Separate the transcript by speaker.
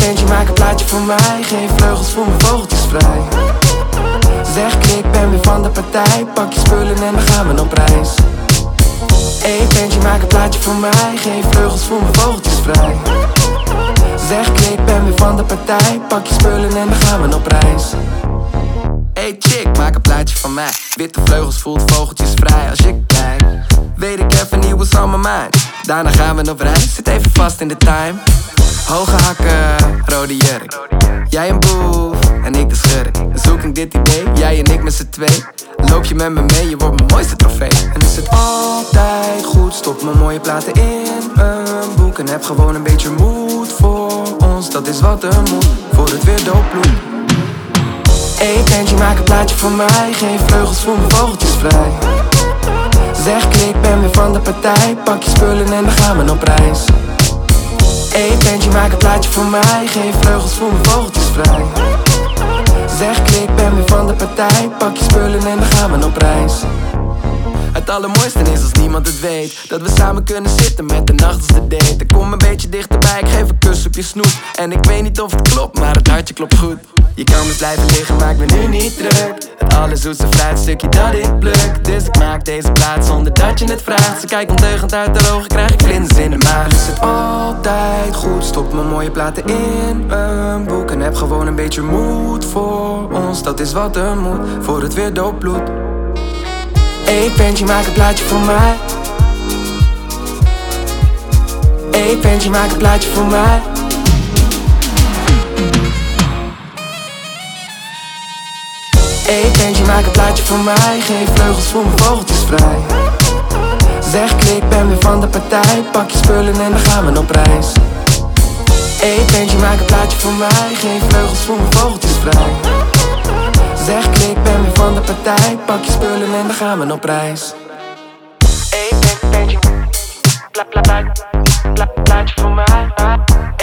Speaker 1: ventje, maak een plaatje voor mij. Geen vleugels voor mijn vogeltjes vrij. Zeg klik, ben weer van de partij. Pak je spullen en dan gaan we op reis. Hey ventje, maak een plaatje voor mij. Geen vleugels voor mijn vogeltjes vrij. Zeg klik, ben weer van de partij. Pak je spullen en dan gaan we op reis. Hey chick, maak een plaatje van mij. Witte vleugels voelt vogeltjes vrij. Als je kijkt, weet ik even niet what's on my mind. Daarna gaan we op reis, zit even vast in de time. Hoge hakken, rode jurk. Jij een boef en ik de schurk. Dan zoek ik dit idee, jij en ik met z'n twee. Loop je met me mee, je wordt mijn mooiste trofee. En is het altijd goed, stop mijn mooie platen in een boek. En heb gewoon een beetje moed voor ons, dat is wat er moet, voor het weer doodbloedt. Hey ventje, maak een plaatje voor mij. Geen vleugels voor mijn vogeltjes vrij. Zeg klik, ben weer van de partij. Pak je spullen en dan gaan we op reis. Hey ventje, maak een plaatje voor mij. Geen vleugels voor mijn vogeltjes vrij. Zeg klik, ben weer van de partij. Pak je spullen en dan gaan we op reis. Het allermooiste is als niemand het weet, dat we samen kunnen zitten met de nacht als de date. Ik kom een beetje dichterbij, ik geef een kus op je snoet. En ik weet niet of het klopt, maar het hartje klopt goed. Je kan dus blijven liggen, maak me nu niet druk. Het allerzoetste fruitstukje dat ik pluk. Dus ik maak deze plaat zonder dat je het vraagt. Ze kijkt ondeugend uit haar ogen, krijg ik vlinders in de maag. Is het altijd goed, stop mijn mooie platen in een boek. En heb gewoon een beetje moed voor ons, dat is wat er moet, voor het weer doodbloedt. Hey ventje, maak een plaatje voor mij. Hey ventje, maak een plaatje voor mij. Hey ventje, maak een plaatje voor mij. Geen vleugels voor mijn vogeltjes vrij. Zeg klik, ben weer van de partij. Pak je spullen en dan gaan we op reis. Hey ventje, maak een plaatje voor mij. Geen vleugels voor mijn vogeltjes vrij. Zeg klik, ben weer van de partij. Pak je spullen en dan gaan we op reis. Hey ventje, plaatje voor mij.